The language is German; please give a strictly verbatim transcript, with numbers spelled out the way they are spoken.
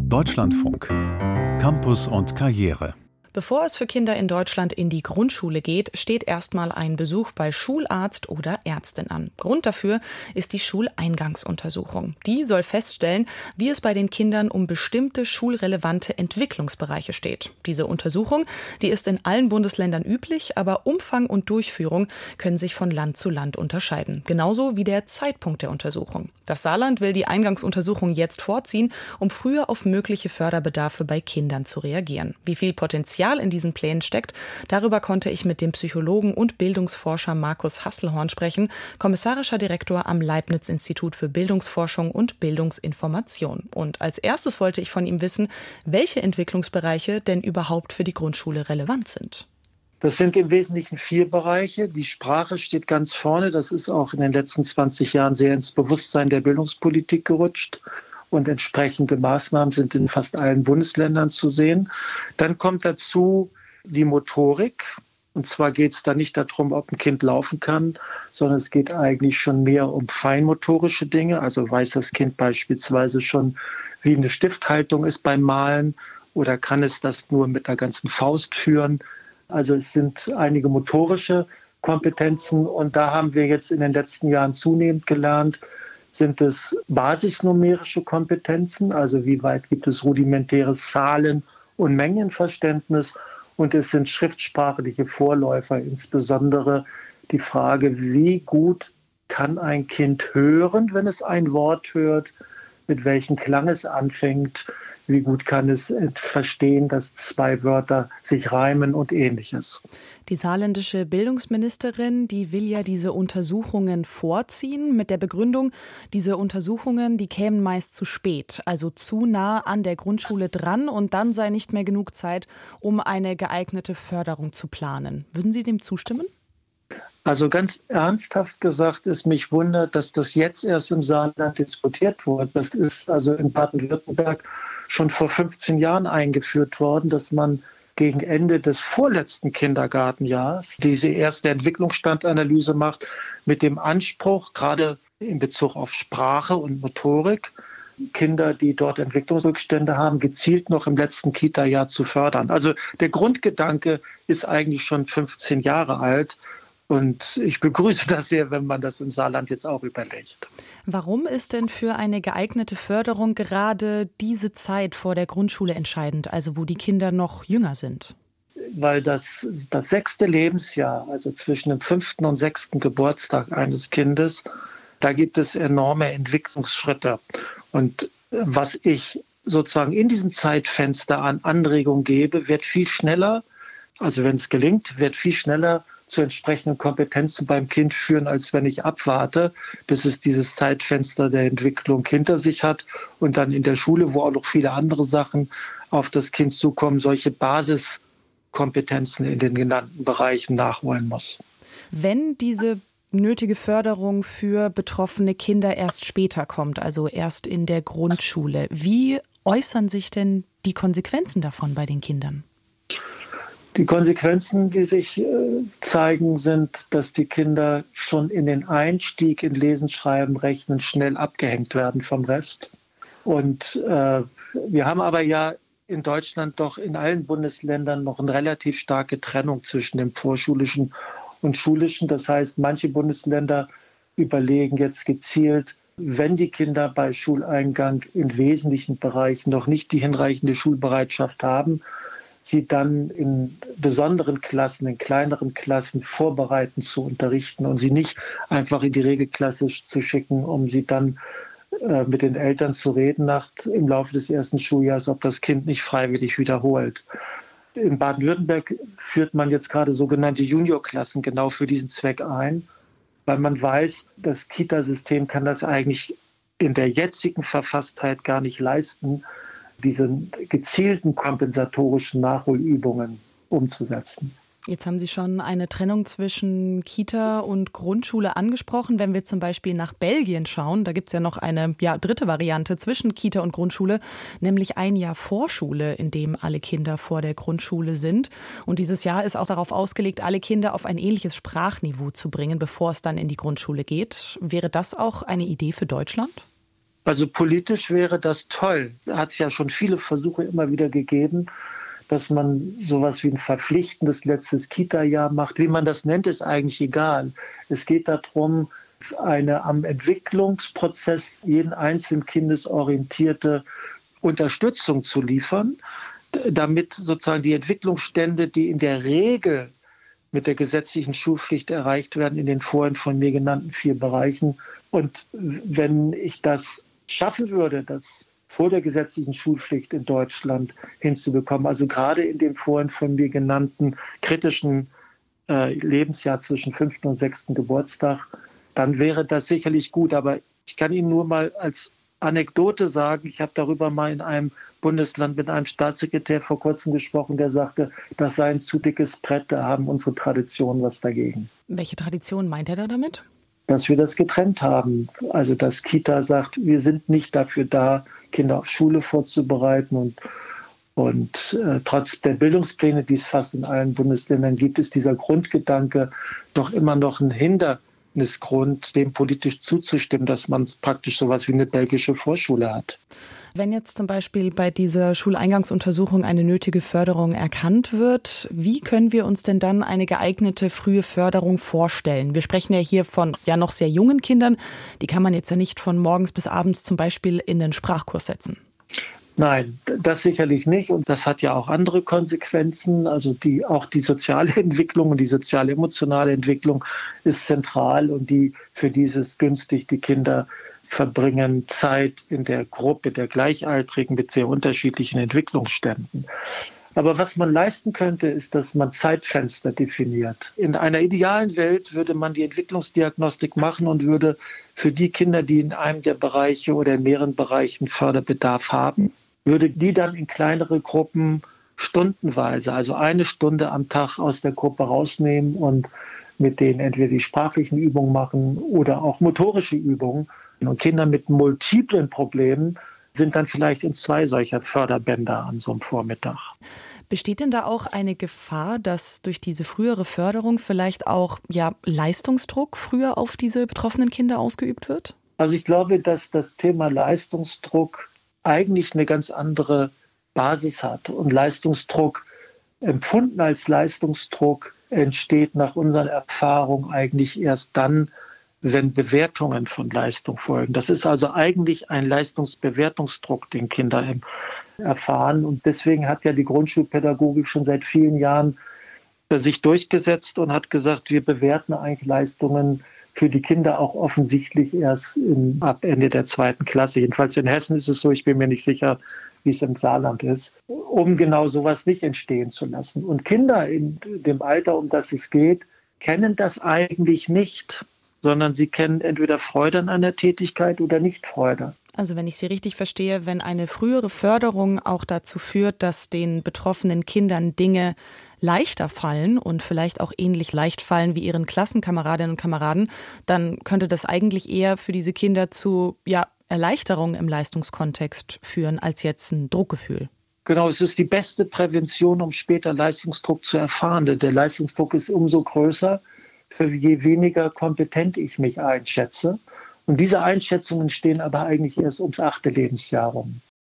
Deutschlandfunk. Campus und Karriere. Bevor es für Kinder in Deutschland in die Grundschule geht, steht erstmal ein Besuch bei Schularzt oder Ärztin an. Grund dafür ist die Schuleingangsuntersuchung. Die soll feststellen, wie es bei den Kindern um bestimmte schulrelevante Entwicklungsbereiche steht. Diese Untersuchung, die ist in allen Bundesländern üblich, aber Umfang und Durchführung können sich von Land zu Land unterscheiden. Genauso wie der Zeitpunkt der Untersuchung. Das Saarland will die Eingangsuntersuchung jetzt vorziehen, um früher auf mögliche Förderbedarfe bei Kindern zu reagieren. Wie viel Potenzial in diesen Plänen steckt, darüber konnte ich mit dem Psychologen und Bildungsforscher Markus Hasselhorn sprechen, kommissarischer Direktor am Leibniz-Institut für Bildungsforschung und Bildungsinformation. Und als erstes wollte ich von ihm wissen, welche Entwicklungsbereiche denn überhaupt für die Grundschule relevant sind. Das sind im Wesentlichen vier Bereiche. Die Sprache steht ganz vorne. Das ist auch in den letzten zwanzig Jahren sehr ins Bewusstsein der Bildungspolitik gerutscht. Und entsprechende Maßnahmen sind in fast allen Bundesländern zu sehen. Dann kommt dazu die Motorik. Und zwar geht es da nicht darum, ob ein Kind laufen kann, sondern es geht eigentlich schon mehr um feinmotorische Dinge. Also weiß das Kind beispielsweise schon, wie eine Stifthaltung ist beim Malen oder kann es das nur mit der ganzen Faust führen. Also es sind einige motorische Kompetenzen und da haben wir jetzt in den letzten Jahren zunehmend gelernt, sind es basisnumerische Kompetenzen, also wie weit gibt es rudimentäres Zahlen- und Mengenverständnis und es sind schriftsprachliche Vorläufer, insbesondere die Frage, wie gut kann ein Kind hören, wenn es ein Wort hört, mit welchem Klang es anfängt, wie gut kann es verstehen, dass zwei Wörter sich reimen und Ähnliches. Die saarländische Bildungsministerin, die will ja diese Untersuchungen vorziehen mit der Begründung, diese Untersuchungen, die kämen meist zu spät, also zu nah an der Grundschule dran und dann sei nicht mehr genug Zeit, um eine geeignete Förderung zu planen. Würden Sie dem zustimmen? Also ganz ernsthaft gesagt, es mich wundert, dass das jetzt erst im Saarland diskutiert wurde. Das ist also in Baden-Württemberg schon vor fünfzehn Jahren eingeführt worden, dass man gegen Ende des vorletzten Kindergartenjahres diese erste Entwicklungsstandanalyse macht mit dem Anspruch, gerade in Bezug auf Sprache und Motorik, Kinder, die dort Entwicklungsrückstände haben, gezielt noch im letzten Kita-Jahr zu fördern. Also der Grundgedanke ist eigentlich schon fünfzehn Jahre alt. Und ich begrüße das sehr, wenn man das im Saarland jetzt auch überlegt. Warum ist denn für eine geeignete Förderung gerade diese Zeit vor der Grundschule entscheidend, also wo die Kinder noch jünger sind? Weil das, das sechste Lebensjahr, also zwischen dem fünften und sechsten Geburtstag eines Kindes, da gibt es enorme Entwicklungsschritte. Und was ich sozusagen in diesem Zeitfenster an Anregung gebe, wird viel schneller, also wenn es gelingt, wird viel schneller zu entsprechenden Kompetenzen beim Kind führen, als wenn ich abwarte, bis es dieses Zeitfenster der Entwicklung hinter sich hat und dann in der Schule, wo auch noch viele andere Sachen auf das Kind zukommen, solche Basiskompetenzen in den genannten Bereichen nachholen muss. Wenn diese nötige Förderung für betroffene Kinder erst später kommt, also erst in der Grundschule, wie äußern sich denn die Konsequenzen davon bei den Kindern? Die Konsequenzen, die sich äh, zeigen, sind, dass die Kinder schon in den Einstieg in Lesen, Schreiben, Rechnen schnell abgehängt werden vom Rest. Und äh, wir haben aber ja in Deutschland doch in allen Bundesländern noch eine relativ starke Trennung zwischen dem vorschulischen und schulischen. Das heißt, manche Bundesländer überlegen jetzt gezielt, wenn die Kinder bei Schuleingang in wesentlichen Bereichen noch nicht die hinreichende Schulbereitschaft haben, sie dann in besonderen Klassen, in kleineren Klassen vorbereiten zu unterrichten und sie nicht einfach in die Regelklasse zu schicken, um sie dann äh, mit den Eltern zu reden nach, im Laufe des ersten Schuljahres, ob das Kind nicht freiwillig wiederholt. In Baden-Württemberg führt man jetzt gerade sogenannte Juniorklassen genau für diesen Zweck ein, weil man weiß, das Kitasystem kann das eigentlich in der jetzigen Verfasstheit gar nicht leisten, diese gezielten kompensatorischen Nachholübungen umzusetzen. Jetzt haben Sie schon eine Trennung zwischen Kita und Grundschule angesprochen. Wenn wir zum Beispiel nach Belgien schauen, da gibt es ja noch eine ja, dritte Variante zwischen Kita und Grundschule, nämlich ein Jahr Vorschule, in dem alle Kinder vor der Grundschule sind. Und dieses Jahr ist auch darauf ausgelegt, alle Kinder auf ein ähnliches Sprachniveau zu bringen, bevor es dann in die Grundschule geht. Wäre das auch eine Idee für Deutschland? Also politisch wäre das toll. Da hat es ja schon viele Versuche immer wieder gegeben, dass man sowas wie ein verpflichtendes letztes Kita-Jahr macht. Wie man das nennt, ist eigentlich egal. Es geht darum, eine am Entwicklungsprozess jeden einzelnen Kindes orientierte Unterstützung zu liefern, damit sozusagen die Entwicklungsstände, die in der Regel mit der gesetzlichen Schulpflicht erreicht werden, in den vorhin von mir genannten vier Bereichen. Und wenn ich das schaffen würde, das vor der gesetzlichen Schulpflicht in Deutschland hinzubekommen, also gerade in dem vorhin von mir genannten kritischen äh, Lebensjahr zwischen fünften und sechsten Geburtstag, dann wäre das sicherlich gut. Aber ich kann Ihnen nur mal als Anekdote sagen, ich habe darüber mal in einem Bundesland mit einem Staatssekretär vor kurzem gesprochen, der sagte, das sei ein zu dickes Brett, da haben unsere Traditionen was dagegen. Welche Tradition meint er da damit? Dass wir das getrennt haben. Also dass Kita sagt, wir sind nicht dafür da, Kinder auf Schule vorzubereiten. Und, und äh, trotz der Bildungspläne, die es fast in allen Bundesländern gibt, ist dieser Grundgedanke doch immer noch ein Hindernisgrund, dem politisch zuzustimmen, dass man praktisch sowas wie eine belgische Vorschule hat. Wenn jetzt zum Beispiel bei dieser Schuleingangsuntersuchung eine nötige Förderung erkannt wird, wie können wir uns denn dann eine geeignete frühe Förderung vorstellen? Wir sprechen ja hier von ja noch sehr jungen Kindern. Die kann man jetzt ja nicht von morgens bis abends zum Beispiel in den Sprachkurs setzen. Nein, das sicherlich nicht. Und das hat ja auch andere Konsequenzen. Also die, auch die soziale Entwicklung und die sozial-emotionale Entwicklung ist zentral und die für dieses günstig die Kinder verbringen Zeit in der Gruppe der Gleichaltrigen mit sehr unterschiedlichen Entwicklungsständen. Aber was man leisten könnte, ist, dass man Zeitfenster definiert. In einer idealen Welt würde man die Entwicklungsdiagnostik machen und würde für die Kinder, die in einem der Bereiche oder in mehreren Bereichen Förderbedarf haben, würde die dann in kleinere Gruppen stundenweise, also eine Stunde am Tag aus der Gruppe rausnehmen und mit denen entweder die sprachlichen Übungen machen oder auch motorische Übungen. Und Kinder mit multiplen Problemen sind dann vielleicht in zwei solcher Förderbänder an so einem Vormittag. Besteht denn da auch eine Gefahr, dass durch diese frühere Förderung vielleicht auch ja, Leistungsdruck früher auf diese betroffenen Kinder ausgeübt wird? Also ich glaube, dass das Thema Leistungsdruck eigentlich eine ganz andere Basis hat. Und Leistungsdruck, empfunden als Leistungsdruck, entsteht nach unseren Erfahrungen eigentlich erst dann, wenn Bewertungen von Leistung folgen. Das ist also eigentlich ein Leistungsbewertungsdruck, den Kinder erfahren. Und deswegen hat ja die Grundschulpädagogik schon seit vielen Jahren sich durchgesetzt und hat gesagt, wir bewerten eigentlich Leistungen für die Kinder auch offensichtlich erst in, ab Ende der zweiten Klasse. Jedenfalls in Hessen ist es so, ich bin mir nicht sicher, wie es im Saarland ist, um genau sowas nicht entstehen zu lassen. Und Kinder in dem Alter, um das es geht, kennen das eigentlich nicht, sondern sie kennen entweder Freude an einer Tätigkeit oder nicht Freude. Also wenn ich Sie richtig verstehe, wenn eine frühere Förderung auch dazu führt, dass den betroffenen Kindern Dinge leichter fallen und vielleicht auch ähnlich leicht fallen wie ihren Klassenkameradinnen und Kameraden, dann könnte das eigentlich eher für diese Kinder zu ja, Erleichterung im Leistungskontext führen, als jetzt ein Druckgefühl. Genau, es ist die beste Prävention, um später Leistungsdruck zu erfahren. Der Leistungsdruck ist umso größer, für je weniger kompetent ich mich einschätze. Und diese Einschätzungen stehen aber eigentlich erst ums achte Lebensjahr rum.